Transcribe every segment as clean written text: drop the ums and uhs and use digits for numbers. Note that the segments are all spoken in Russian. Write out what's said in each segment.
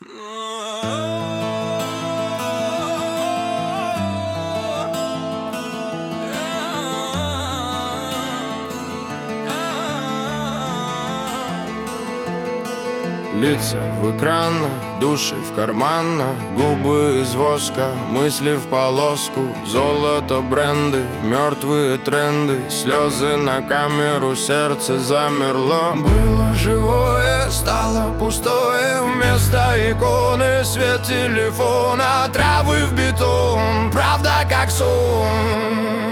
Лица в экранах, души в карманах, губы из воска, мысли в полоску. Золото, бренды, мертвые тренды, слезы на камеру, сердце замерло. Было живое, стало пустое, вместо иконы свет телефона, травы в бетон, правда как сон.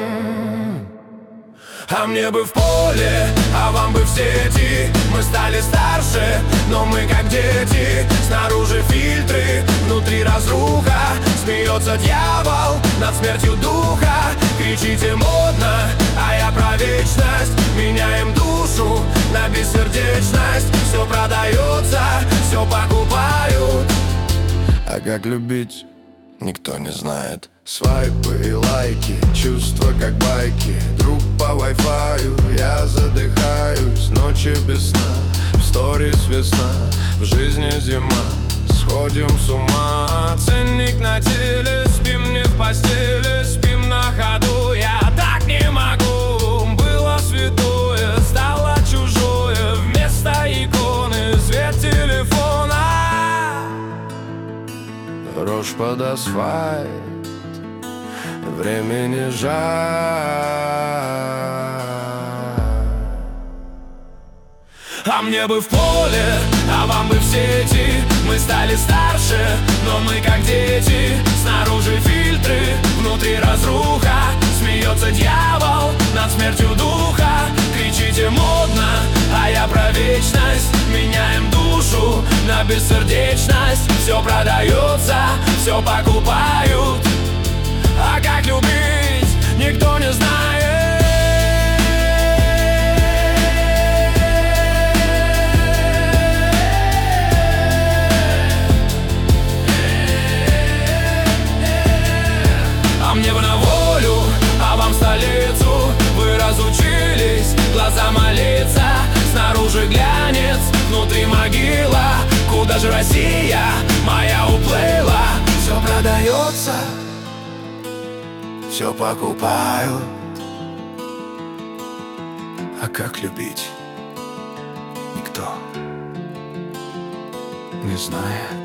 А мне бы в поле, а вам бы в сети. Мы стали старше, но мы как дети. Снаружи фильтры, внутри разруха. Смеется дьявол над смертью духа. Кричите модно, а я про вечность. Меняем душу на бессердечность. Все продается, все покупают. А как любить, никто не знает. Свайпы и лайки, чувства как байки. Друг по вайфаю, я задыхаюсь. Ночи без сна, в сторис весна, в жизни зима. Сходим с ума, ценник на теле. Спим не в постели, спим на ходу. Я так не могу, было святое, стало чужое. Вместо иконы свет телефона. Рожь под асфальт, времени жаль. А мне бы в поле, а вам бы в сети. Мы стали старше, но мы как дети. Снаружи фильтры, внутри разруха. Смеется дьявол над смертью духа. Кричите модно, а я про вечность. Меняем душу на бессердечность. Все продается, все покупают. А как любить, никто не знает. А мне бы на волю, а вам в столицу. Вы разучились глаза молиться. Снаружи глянец, внутри могила. Куда же Россия моя уплыла? Все продается, все покупают. А как любить, никто не знает.